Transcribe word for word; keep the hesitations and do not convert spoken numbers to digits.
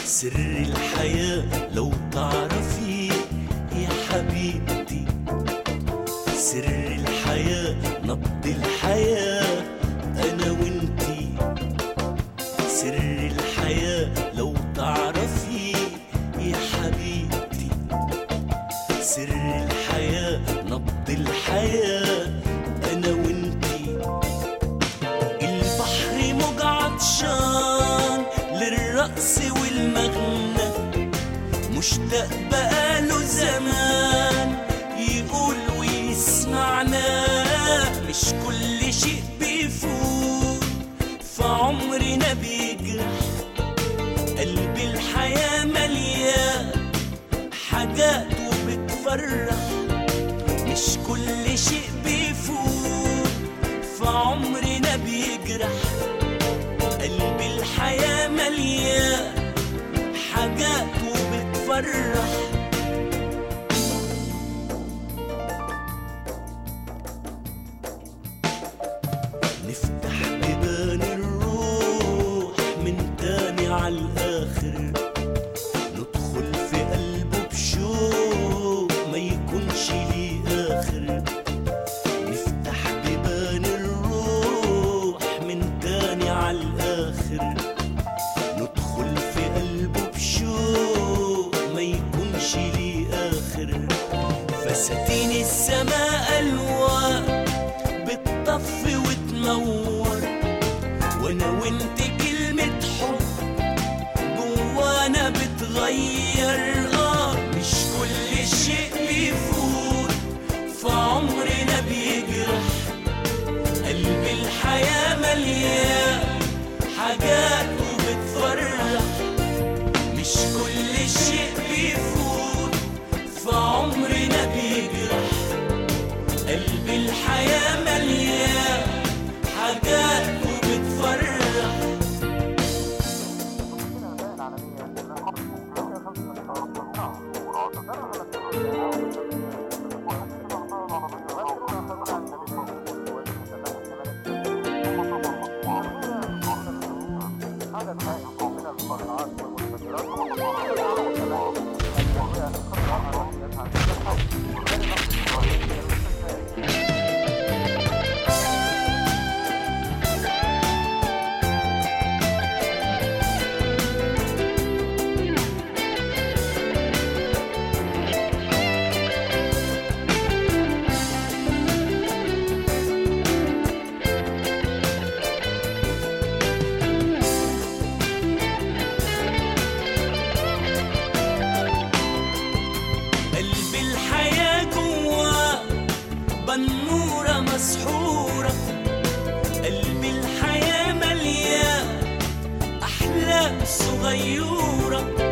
سر الحياة لو تعرفي يا حبيبتي، سر الحياة نبض الحياة أنا وإنتي. سر الحياة لو تعرفي يا حبيبتي، سر الحياة نبض الحياة أنا وإنتي. البحر موج عطشان للرقص والمغنى، مشتاق بقاله زمان يقول ويسمعنا. مش كل شيء بيفوت فعمرنا بيجرح، قلب الحياة مليان حاجات وبتفرح. مش كل شيء بيفوت فعمرنا بيجرح، قلب الحياة مليان حاجات وبتفرح. نفتح بيبان الروح من تاني عالآخر، ندخل في قلبه بشوق ما يكونش ليه آخر. نفتح بيبان الروح من تاني عالآخر، ندخل في قلبه بشوق ما يكونش ليه آخر. فساتين السماء ألوان بتطفي وتنور، وانا وانت كلمة حب جوانا بتغير. اه مش كل شيء بيفوت فعمرنا بيجرح، قلب الحياة مليان حاجات وبتفرح. مش كل شيء بيفوت فعمرنا بيجرح، قلب الحياة مليان حاجات وبتفرح. النورة مسحورة، قلب الحياة مليان أحلام صغيورة.